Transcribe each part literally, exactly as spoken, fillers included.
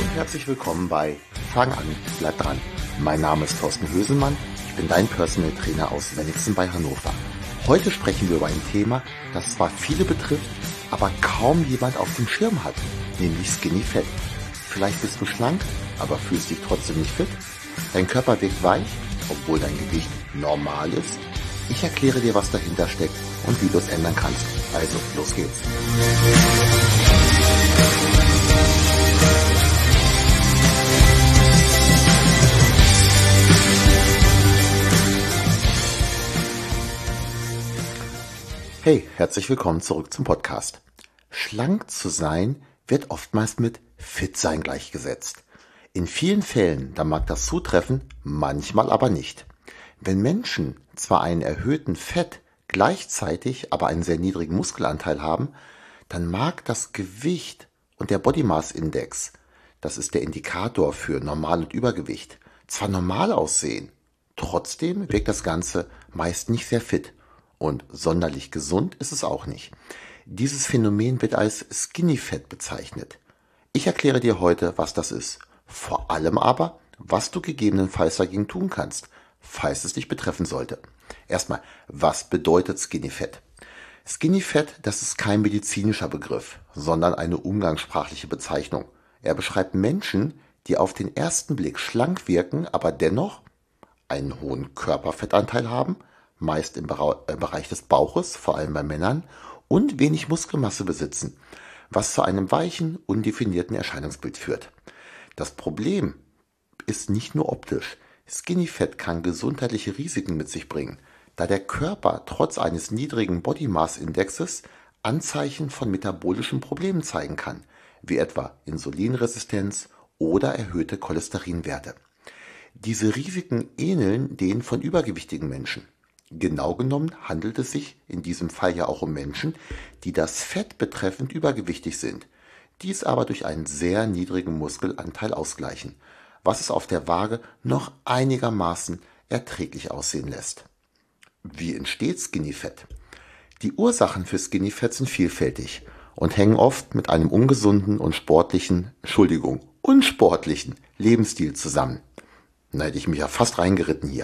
herzlich willkommen bei Fang an, bleib dran. Mein Name ist Thorsten Höselmann, ich bin dein Personal Trainer aus Wenningsen bei Hannover. Heute sprechen wir über ein Thema, das zwar viele betrifft, aber kaum jemand auf dem Schirm hat, nämlich Skinny Fat. Vielleicht bist du schlank, aber fühlst dich trotzdem nicht fit. Dein Körper wirkt weich, obwohl dein Gewicht normal ist. Ich erkläre dir, was dahinter steckt und wie du es ändern kannst. Also, los geht's. Hey, herzlich willkommen zurück zum Podcast. Schlank zu sein wird oftmals mit fit sein gleichgesetzt. In vielen Fällen, da mag das zutreffen, manchmal aber nicht. Wenn Menschen zwar einen erhöhten Fett, gleichzeitig aber einen sehr niedrigen Muskelanteil haben, dann mag das Gewicht und der Body Mass Index, das ist der Indikator für Normal- und Übergewicht, zwar normal aussehen, trotzdem wirkt das Ganze meist nicht sehr fit. Und sonderlich gesund ist es auch nicht. Dieses Phänomen wird als Skinny Fat bezeichnet. Ich erkläre dir heute, was das ist. Vor allem aber, was du gegebenenfalls dagegen tun kannst, falls es dich betreffen sollte. Erstmal, was bedeutet Skinny Fat? Skinny Fat, das ist kein medizinischer Begriff, sondern eine umgangssprachliche Bezeichnung. Er beschreibt Menschen, die auf den ersten Blick schlank wirken, aber dennoch einen hohen Körperfettanteil haben, meist im Bereich des Bauches, vor allem bei Männern, und wenig Muskelmasse besitzen, was zu einem weichen, undefinierten Erscheinungsbild führt. Das Problem ist nicht nur optisch. Skinny Fat kann gesundheitliche Risiken mit sich bringen, da der Körper trotz eines niedrigen Body Mass Indexes Anzeichen von metabolischen Problemen zeigen kann, wie etwa Insulinresistenz oder erhöhte Cholesterinwerte. Diese Risiken ähneln denen von übergewichtigen Menschen. Genau genommen handelt es sich in diesem Fall ja auch um Menschen, die das Fett betreffend übergewichtig sind, dies aber durch einen sehr niedrigen Muskelanteil ausgleichen, was es auf der Waage noch einigermaßen erträglich aussehen lässt. Wie entsteht Skinny Fat? Die Ursachen für Skinny Fat sind vielfältig und hängen oft mit einem ungesunden und sportlichen, Entschuldigung, unsportlichen Lebensstil zusammen. Da hätte ich mich ja fast reingeritten hier.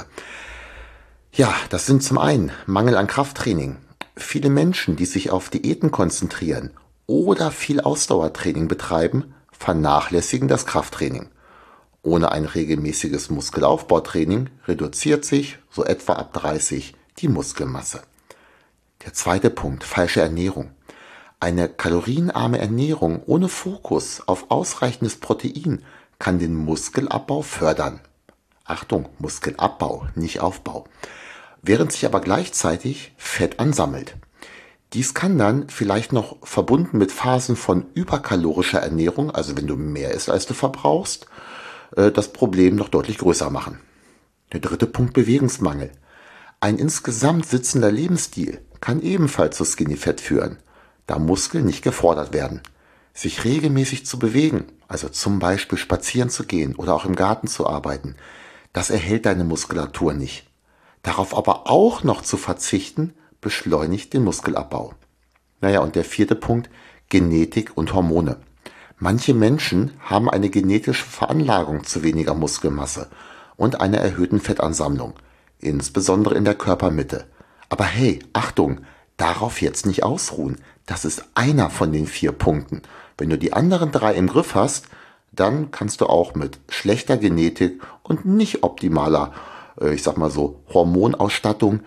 Ja, das sind zum einen Mangel an Krafttraining. Viele Menschen, die sich auf Diäten konzentrieren oder viel Ausdauertraining betreiben, vernachlässigen das Krafttraining. Ohne ein regelmäßiges Muskelaufbautraining reduziert sich, so etwa ab dreißig, die Muskelmasse. Der zweite Punkt, falsche Ernährung. Eine kalorienarme Ernährung ohne Fokus auf ausreichendes Protein kann den Muskelabbau fördern. Achtung, Muskelabbau, nicht Aufbau. Während sich aber gleichzeitig Fett ansammelt. Dies kann dann vielleicht noch verbunden mit Phasen von überkalorischer Ernährung, also wenn du mehr isst, als du verbrauchst, das Problem noch deutlich größer machen. Der dritte Punkt, Bewegungsmangel. Ein insgesamt sitzender Lebensstil kann ebenfalls zu Skinny Fat führen, da Muskeln nicht gefordert werden. Sich regelmäßig zu bewegen, also zum Beispiel spazieren zu gehen oder auch im Garten zu arbeiten, das erhält deine Muskulatur nicht. Darauf aber auch noch zu verzichten, beschleunigt den Muskelabbau. Naja, und der vierte Punkt, Genetik und Hormone. Manche Menschen haben eine genetische Veranlagung zu weniger Muskelmasse und einer erhöhten Fettansammlung, insbesondere in der Körpermitte. Aber hey, Achtung, darauf jetzt nicht ausruhen. Das ist einer von den vier Punkten. Wenn du die anderen drei im Griff hast, dann kannst du auch mit schlechter Genetik und nicht optimaler, ich sag mal so, Hormonausstattung,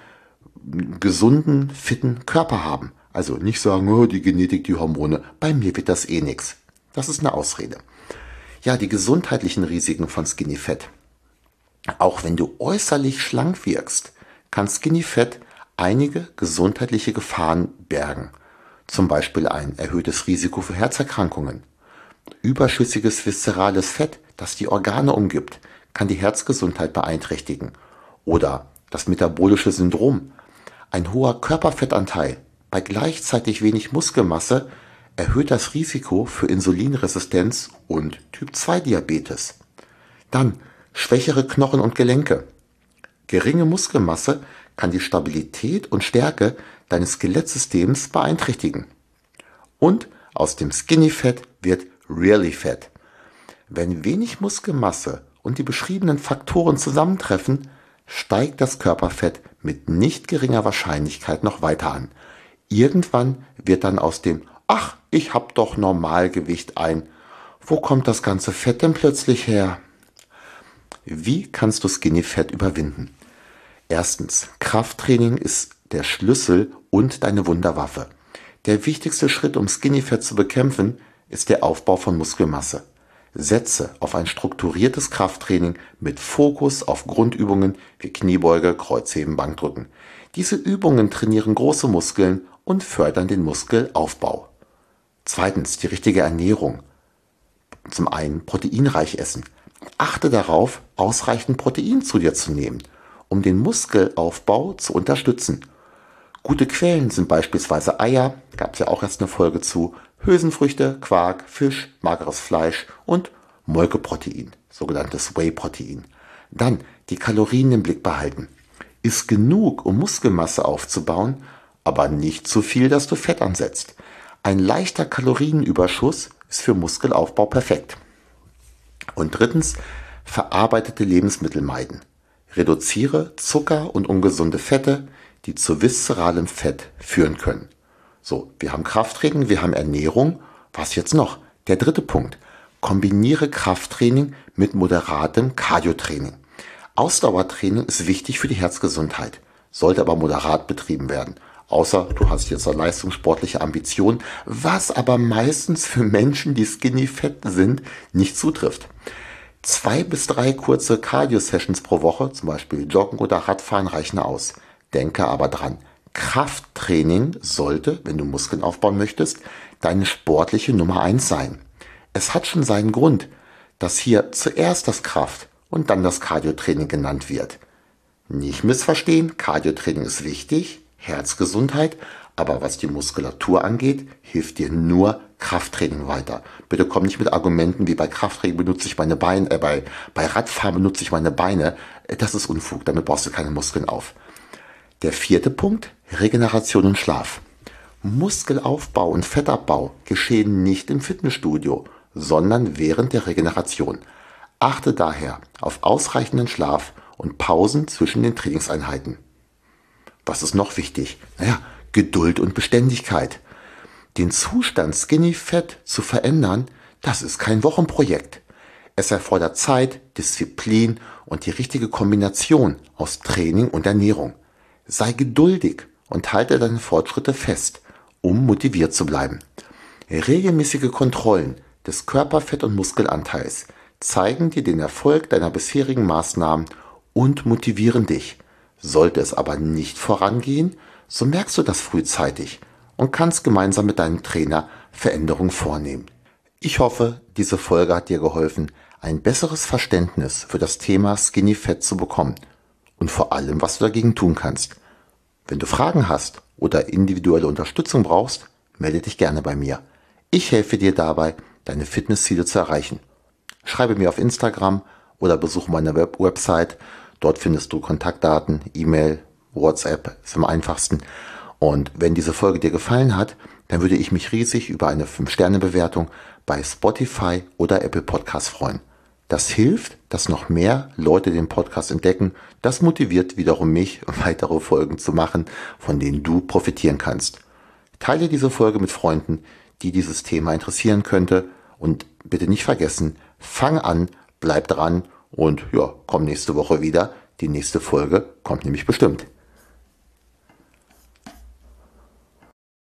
gesunden, fitten Körper haben. Also nicht sagen, oh, die Genetik, die Hormone, bei mir wird das eh nix. Das ist eine Ausrede. Ja, die gesundheitlichen Risiken von Skinny Fat. Auch wenn du äußerlich schlank wirkst, kann Skinny Fat einige gesundheitliche Gefahren bergen. Zum Beispiel ein erhöhtes Risiko für Herzerkrankungen. Überschüssiges viszerales Fett, das die Organe umgibt, kann die Herzgesundheit beeinträchtigen. Oder das metabolische Syndrom. Ein hoher Körperfettanteil bei gleichzeitig wenig Muskelmasse erhöht das Risiko für Insulinresistenz und Typ zwei Diabetes. Dann schwächere Knochen und Gelenke. Geringe Muskelmasse kann die Stabilität und Stärke deines Skelettsystems beeinträchtigen. Und aus dem Skinny Fat wird Really Fat. Wenn wenig Muskelmasse und die beschriebenen Faktoren zusammentreffen, steigt das Körperfett mit nicht geringer Wahrscheinlichkeit noch weiter an. Irgendwann wird dann aus dem »Ach, ich hab doch Normalgewicht« ein »Wo kommt das ganze Fett denn plötzlich her?« Wie kannst du Skinny Fat überwinden? Erstens, Krafttraining ist der Schlüssel und deine Wunderwaffe. Der wichtigste Schritt, um Skinny Fat zu bekämpfen, ist der Aufbau von Muskelmasse. Setze auf ein strukturiertes Krafttraining mit Fokus auf Grundübungen wie Kniebeuge, Kreuzheben, Bankdrücken. Diese Übungen trainieren große Muskeln und fördern den Muskelaufbau. Zweitens, die richtige Ernährung. Zum einen proteinreich essen. Achte darauf, ausreichend Protein zu dir zu nehmen, um den Muskelaufbau zu unterstützen. Gute Quellen sind beispielsweise Eier, gab es ja auch erst eine Folge zu, Hülsenfrüchte, Quark, Fisch, mageres Fleisch und Molkeprotein, sogenanntes Whey-Protein. Dann die Kalorien im Blick behalten. Iss genug, um Muskelmasse aufzubauen, aber nicht zu viel, dass du Fett ansetzt. Ein leichter Kalorienüberschuss ist für Muskelaufbau perfekt. Und drittens, verarbeitete Lebensmittel meiden. Reduziere Zucker und ungesunde Fette, die zu viszeralem Fett führen können. So, wir haben Krafttraining, wir haben Ernährung. Was jetzt noch? Der dritte Punkt. Kombiniere Krafttraining mit moderatem Cardiotraining. Ausdauertraining ist wichtig für die Herzgesundheit, sollte aber moderat betrieben werden. Außer du hast jetzt eine leistungssportliche Ambition, was aber meistens für Menschen, die skinny fett sind, nicht zutrifft. Zwei bis drei kurze Cardio-Sessions pro Woche, zum Beispiel Joggen oder Radfahren, reichen aus. Denke aber dran, Krafttraining sollte, wenn du Muskeln aufbauen möchtest, deine sportliche Nummer eins sein. Es hat schon seinen Grund, dass hier zuerst das Kraft- und dann das Cardiotraining genannt wird. Nicht missverstehen, Cardiotraining ist wichtig, Herzgesundheit, aber was die Muskulatur angeht, hilft dir nur Krafttraining weiter. Bitte komm nicht mit Argumenten wie bei Krafttraining benutze ich meine Beine, äh, bei, bei Radfahren benutze ich meine Beine. Das ist Unfug, damit baust du keine Muskeln auf. Der vierte Punkt, Regeneration und Schlaf. Muskelaufbau und Fettabbau geschehen nicht im Fitnessstudio, sondern während der Regeneration. Achte daher auf ausreichenden Schlaf und Pausen zwischen den Trainingseinheiten. Was ist noch wichtig? Naja, Geduld und Beständigkeit. Den Zustand Skinny Fat zu verändern, das ist kein Wochenprojekt. Es erfordert Zeit, Disziplin und die richtige Kombination aus Training und Ernährung. Sei geduldig und halte deine Fortschritte fest, um motiviert zu bleiben. Regelmäßige Kontrollen des Körperfett- und Muskelanteils zeigen dir den Erfolg deiner bisherigen Maßnahmen und motivieren dich. Sollte es aber nicht vorangehen, so merkst du das frühzeitig und kannst gemeinsam mit deinem Trainer Veränderungen vornehmen. Ich hoffe, diese Folge hat dir geholfen, ein besseres Verständnis für das Thema Skinny Fat zu bekommen und vor allem, was du dagegen tun kannst. Wenn du Fragen hast oder individuelle Unterstützung brauchst, melde dich gerne bei mir. Ich helfe dir dabei, deine Fitnessziele zu erreichen. Schreibe mir auf Instagram oder besuche meine Web- Website. Dort findest du Kontaktdaten, E-Mail, WhatsApp, ist am einfachsten. Und wenn diese Folge dir gefallen hat, dann würde ich mich riesig über eine fünf Sterne Bewertung bei Spotify oder Apple Podcast freuen. Das hilft, dass noch mehr Leute den Podcast entdecken. Das motiviert wiederum mich, weitere Folgen zu machen, von denen du profitieren kannst. Teile diese Folge mit Freunden, die dieses Thema interessieren könnte. Und bitte nicht vergessen, fang an, bleib dran und ja, komm nächste Woche wieder. Die nächste Folge kommt nämlich bestimmt.